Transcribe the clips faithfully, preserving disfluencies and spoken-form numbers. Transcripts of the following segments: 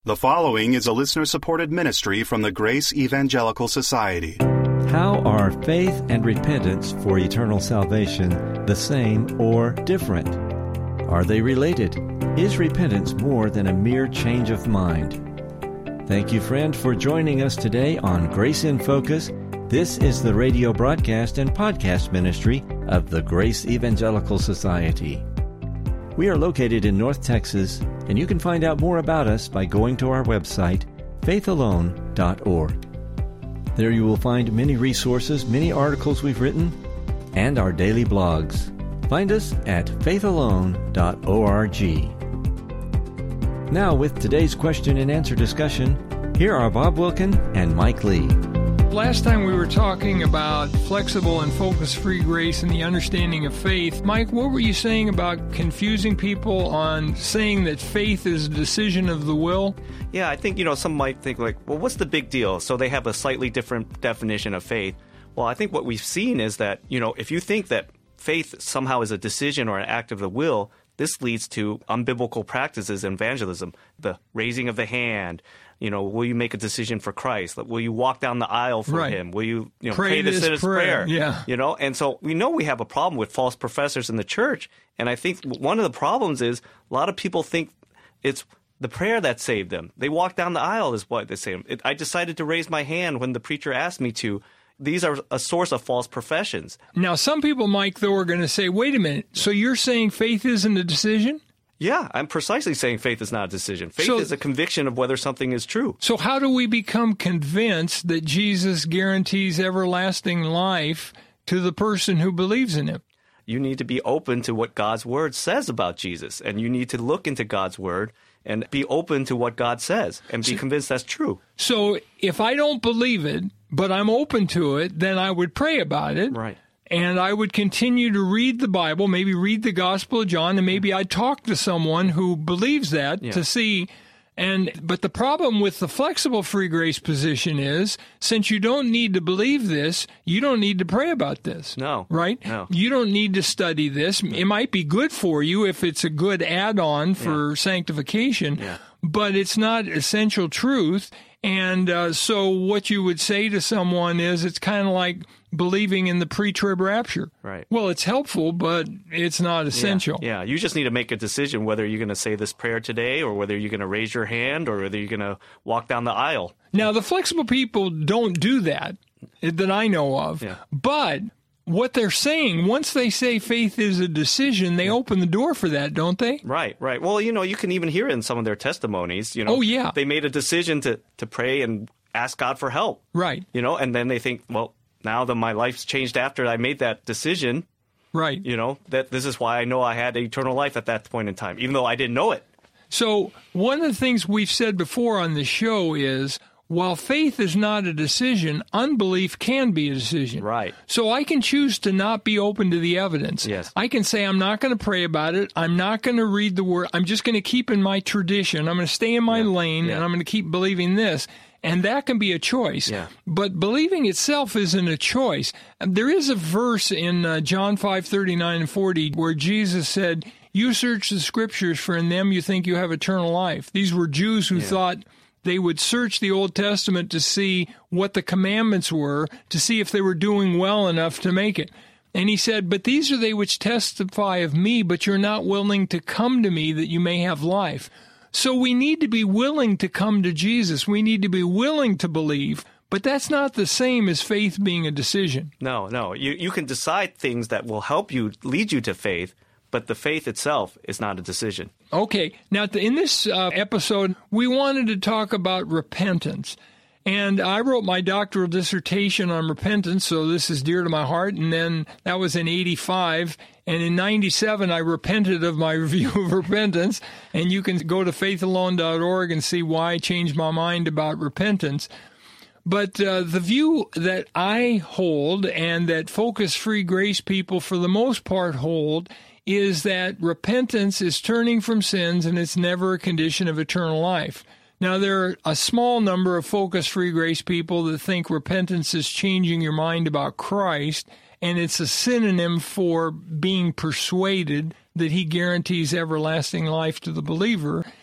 The following is a listener-supported ministry from the Grace Evangelical Society. How are faith and repentance for eternal salvation the same or different? Are they related? Is repentance more than a mere change of mind? Thank you, friend, for joining us today on Grace in Focus. This is the radio broadcast and podcast ministry of the Grace Evangelical Society. We are located in North Texas, and you can find out more about us by going to our website, faith alone dot org. There you will find many resources, many articles we've written, and our daily blogs. Find us at faith alone dot org. Now, with today's question and answer discussion, here are Bob Wilkin and Mike Lee. Last time we were talking about flexible and focus-free grace and the understanding of faith. Mike, what were you saying about confusing people on saying that faith is a decision of the will? Yeah, I think, you know, some might think like, well, what's the big deal? So they have a slightly different definition of faith. Well, I think what we've seen is that, you know, if you think that faith somehow is a decision or an act of the will, this leads to unbiblical practices in evangelism, the raising of the hand. You know, will you make a decision for Christ? Will you walk down the aisle for right. him? Will you, you know, pray, pray the this sinner's prayer? prayer? Yeah. You know, and so we know we have a problem with false professors in the church. And I think one of the problems is a lot of people think it's the prayer that saved them. They walk down the aisle is what they say. It, I decided to raise my hand when the preacher asked me to. These are a source of false professions. Now, some people, Mike, though, are going to say, wait a minute, so you're saying faith isn't a decision? Yeah, I'm precisely saying faith is not a decision. Faith so, is a conviction of whether something is true. So how do we become convinced that Jesus guarantees everlasting life to the person who believes in him? You need to be open to what God's word says about Jesus, and you need to look into God's word and be open to what God says and be so, convinced that's true. So if I don't believe it, but I'm open to it, then I would pray about it. Right. And I would continue to read the Bible, maybe read the Gospel of John, and maybe I'd talk to someone who believes that yeah. to see. And but the problem with the flexible free grace position is, since you don't need to believe this, you don't need to pray about this. No. Right? No. You don't need to study this. It might be good for you if it's a good add-on for yeah. sanctification, yeah. but it's not essential truth. And uh, so what you would say to someone is it's kind of like believing in the pre-trib rapture. Right. Well, it's helpful, but it's not essential. Yeah, yeah. You just need to make a decision whether you're going to say this prayer today or whether you're going to raise your hand or whether you're going to walk down the aisle. Now, the flexible people don't do that, that I know of. Yeah. But what they're saying, once they say faith is a decision, they yeah. open the door for that, don't they? Right, right. Well, you know, you can even hear it in some of their testimonies. You know, oh, yeah. They made a decision to, to pray and ask God for help. Right. You know, and then they think, well, now that my life's changed after I made that decision, right? You know, that this is why I know I had eternal life at that point in time, even though I didn't know it. So one of the things we've said before on the show is, while faith is not a decision, unbelief can be a decision. Right. So I can choose to not be open to the evidence. Yes. I can say I'm not going to pray about it. I'm not going to read the word. I'm just going to keep in my tradition. I'm going to stay in my yeah. lane, yeah. and I'm going to keep believing this. And that can be a choice. Yeah. But believing itself isn't a choice. There is a verse in uh, John five thirty-nine and forty where Jesus said, you search the scriptures, for in them you think you have eternal life. These were Jews who yeah. thought they would search the Old Testament to see what the commandments were, to see if they were doing well enough to make it. And he said, but these are they which testify of me, but you're not willing to come to me that you may have life. So we need to be willing to come to Jesus. We need to be willing to believe, but that's not the same as faith being a decision. No, no. You you can decide things that will help you, lead you to faith, but the faith itself is not a decision. Okay. Now, in this uh, episode, we wanted to talk about repentance. And I wrote my doctoral dissertation on repentance, so this is dear to my heart. And then that was in eighty-five. And in ninety-seven, I repented of my review of repentance. And you can go to faith alone dot org and see why I changed my mind about repentance. But uh, the view that I hold and that focus-free grace people for the most part hold is that repentance is turning from sins and it's never a condition of eternal life. Now, there are a small number of focus-free grace people that think repentance is changing your mind about Christ, and it's a synonym for being persuaded that he guarantees everlasting life to the believer.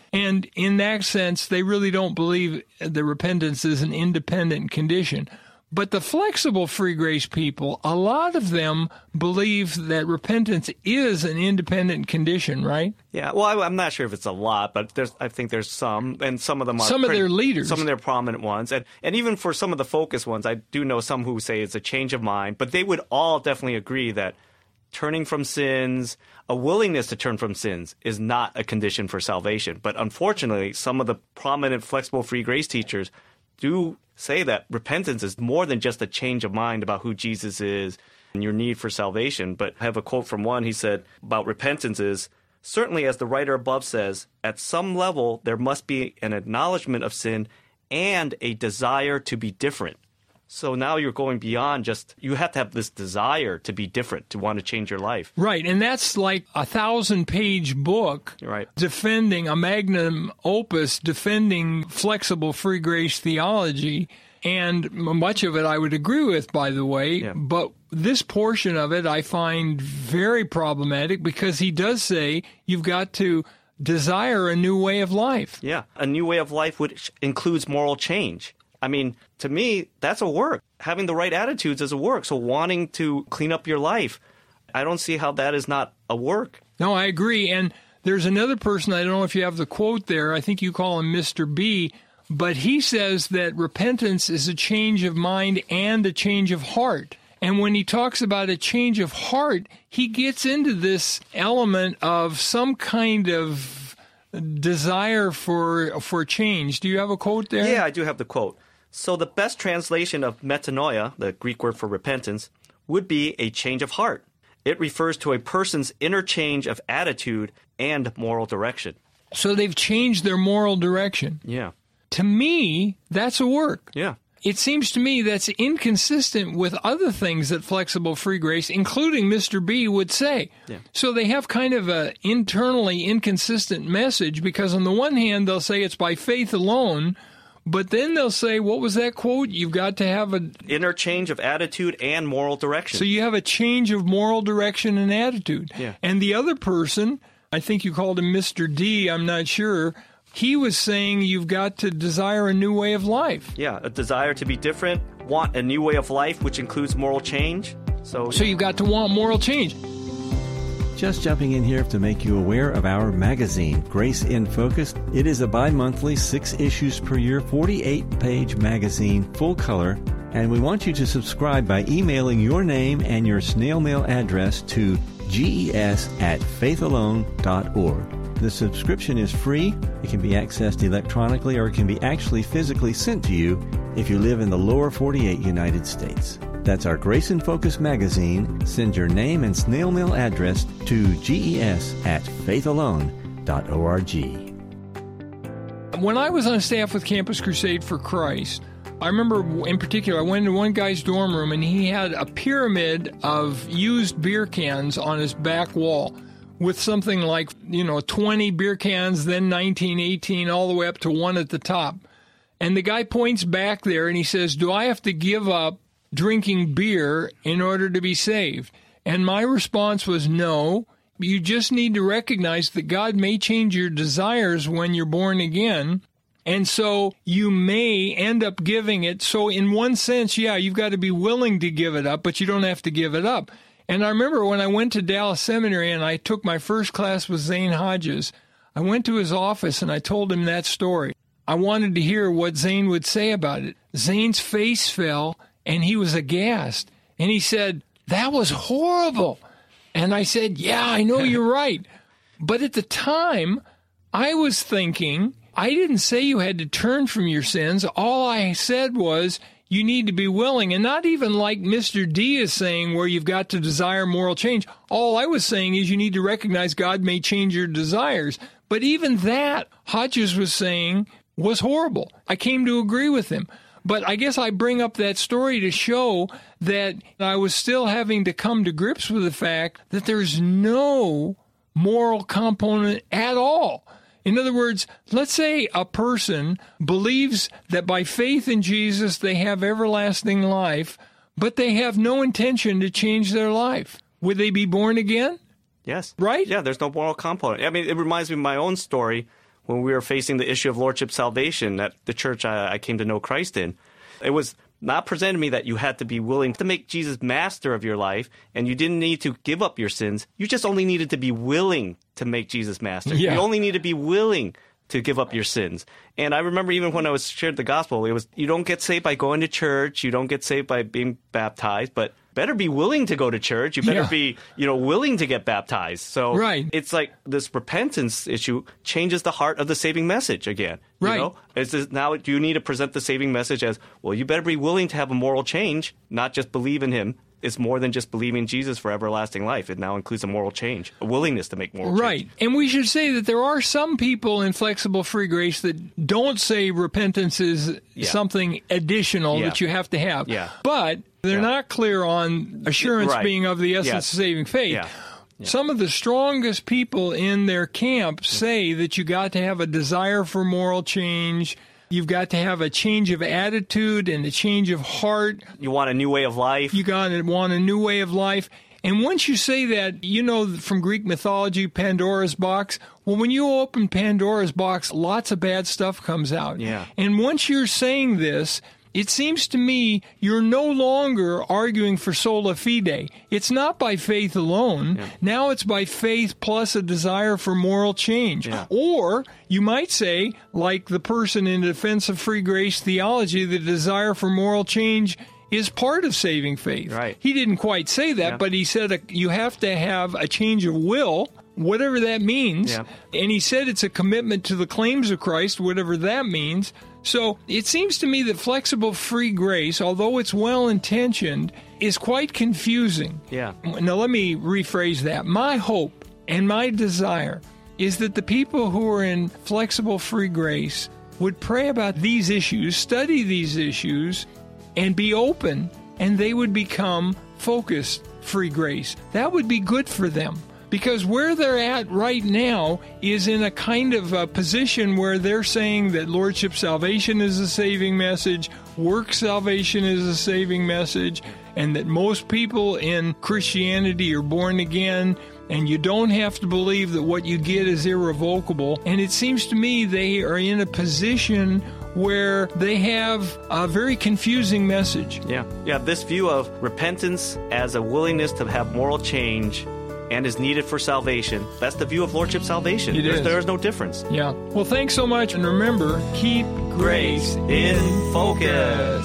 And in that sense, they really don't believe that repentance is an independent condition. But the flexible free grace people, a lot of them believe that repentance is an independent condition, right? Yeah, well, I, I'm not sure if it's a lot, but there's, I think there's some, and some of them are some pretty, of their leaders, some of their prominent ones, and and even for some of the focus ones, I do know some who say it's a change of mind, but they would all definitely agree that turning from sins, a willingness to turn from sins, is not a condition for salvation. But unfortunately, some of the prominent flexible free grace teachers do say that repentance is more than just a change of mind about who Jesus is and your need for salvation. But I have a quote from one. He said about repentance is, certainly as the writer above says, at some level there must be an acknowledgement of sin and a desire to be different. So now you're going beyond just, you have to have this desire to be different, to want to change your life. Right, and that's like a thousand-page book right. defending, a magnum opus defending flexible free grace theology, and much of it I would agree with, by the way, yeah. but this portion of it I find very problematic because he does say you've got to desire a new way of life. Yeah, a new way of life which includes moral change. I mean, to me, that's a work. Having the right attitudes is a work. So wanting to clean up your life, I don't see how that is not a work. No, I agree. And there's another person, I don't know if you have the quote there, I think you call him Mister B, but he says that repentance is a change of mind and a change of heart. And when he talks about a change of heart, he gets into this element of some kind of desire for for change. Do you have a quote there? Yeah, I do have the quote. So the best translation of metanoia, the Greek word for repentance, would be a change of heart. It refers to a person's inner change of attitude and moral direction. So they've changed their moral direction. Yeah. To me, that's a work. Yeah. It seems to me that's inconsistent with other things that flexible free grace, including Mister B, would say. Yeah. So they have kind of an internally inconsistent message because on the one hand, they'll say it's by faith alone, but then they'll say, what was that quote? You've got to have an inner change of attitude and moral direction. So you have a change of moral direction and attitude. Yeah. And the other person, I think you called him Mister D, I'm not sure, he was saying you've got to desire a new way of life. Yeah, a desire to be different, want a new way of life, which includes moral change. So, so you've got to want moral change. Just jumping in here to make you aware of our magazine, Grace in Focus. It is a bi-monthly, six issues per year, forty-eight page magazine, full color, and we want you to subscribe by emailing your name and your snail mail address to ges at faithalone dot org. The subscription is free. It can be accessed electronically or it can be actually physically sent to you if you live in the lower forty-eight United States. That's our Grace in Focus magazine. Send your name and snail mail address to ges at faithalone dot org. When I was on staff with Campus Crusade for Christ, I remember in particular, I went into one guy's dorm room and he had a pyramid of used beer cans on his back wall with something like, you know, twenty beer cans, then nineteen, eighteen, all the way up to one at the top. And the guy points back there and he says, do I have to give up drinking beer in order to be saved? And my response was no. You just need to recognize that God may change your desires when you're born again. And so you may end up giving it. So in one sense, yeah, you've got to be willing to give it up, but you don't have to give it up. And I remember when I went to Dallas Seminary and I took my first class with Zane Hodges, I went to his office and I told him that story. I wanted to hear what Zane would say about it. Zane's face fell and he was aghast. And he said, that was horrible. And I said, yeah, I know you're right. But at the time, I was thinking, I didn't say you had to turn from your sins. All I said was you need to be willing. And not even like Mister D is saying where you've got to desire moral change. All I was saying is you need to recognize God may change your desires. But even that, Hodges was saying, was horrible. I came to agree with him. But I guess I bring up that story to show that I was still having to come to grips with the fact that there's no moral component at all. In other words, let's say a person believes that by faith in Jesus they have everlasting life, but they have no intention to change their life. Would they be born again? Yes. Right? Yeah, there's no moral component. I mean, it reminds me of my own story. when we were facing the issue of lordship salvation at the church I, I came to know Christ in. It was not presented to me that you had to be willing to make Jesus master of your life, and you didn't need to give up your sins. You just only needed to be willing to make Jesus master. Yeah. You only need to be willing to give up your sins. And I remember even when I was shared the gospel, it was, you don't get saved by going to church, you don't get saved by being baptized, but better be willing to go to church. You better Yeah. be, you know, willing to get baptized. So Right. it's like this repentance issue changes the heart of the saving message again. You Right. know? It's just, now you need to present the saving message as, well, you better be willing to have a moral change, not just believe in him. It's more than just believing Jesus for everlasting life. It now includes a moral change, a willingness to make moral Right. change. And we should say that there are some people in flexible free grace that don't say repentance is Yeah. something additional Yeah. that you have to have. Yeah. But they're Yeah. not clear on assurance Right. being of the essence Yeah. of saving faith. Yeah. Yeah. Some of the strongest people in their camp say that you got to have a desire for moral change. You've got to have a change of attitude and a change of heart. You want a new way of life. You got to want a new way of life. And once you say that, you know from Greek mythology, Pandora's box. Well, when you open Pandora's box, lots of bad stuff comes out. Yeah. And once you're saying this, it seems to me you're no longer arguing for sola fide. It's not by faith alone. Yeah. Now it's by faith plus a desire for moral change. Yeah. Or you might say, like the person in Defense of Free Grace theology, the desire for moral change is part of saving faith. Right. He didn't quite say that, Yeah. but he said a, you have to have a change of will, whatever that means. Yeah. And he said it's a commitment to the claims of Christ, whatever that means. So it seems to me that flexible free grace, although it's well-intentioned, is quite confusing. Yeah. Now, let me rephrase that. My hope and my desire is that the people who are in flexible free grace would pray about these issues, study these issues, and be open, and they would become focused free grace. That would be good for them. Because where they're at right now is in a kind of a position where they're saying that lordship salvation is a saving message, work salvation is a saving message, and that most people in Christianity are born again, and you don't have to believe that what you get is irrevocable. And it seems to me they are in a position where they have a very confusing message. Yeah. Yeah. This view of repentance as a willingness to have moral change and is needed for salvation, that's the view of lordship salvation. It There's, is. there's no difference. Yeah. Well, thanks so much. And remember, keep grace in focus.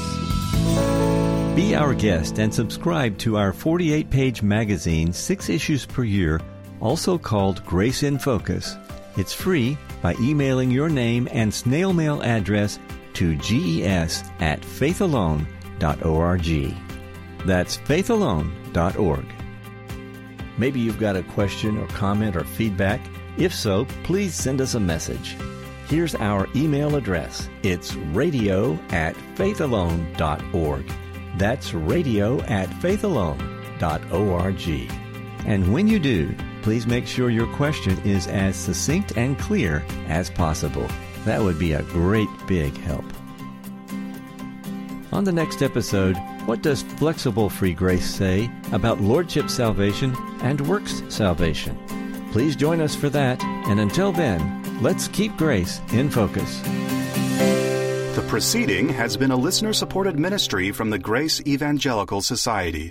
Be our guest and subscribe to our forty-eight page magazine, six issues per year, also called Grace in Focus. It's free by emailing your name and snail mail address to ges at faithalone dot org. That's faithalone dot org. Maybe you've got a question or comment or feedback. If so, please send us a message. Here's our email address. It's radio at faithalone dot org. That's radio at faithalone dot org. And when you do, please make sure your question is as succinct and clear as possible. That would be a great big help. On the next episode, what does flexible free grace say about lordship salvation and works salvation? Please join us for that, and until then, let's keep grace in focus. The proceeding has been a listener-supported ministry from the Grace Evangelical Society.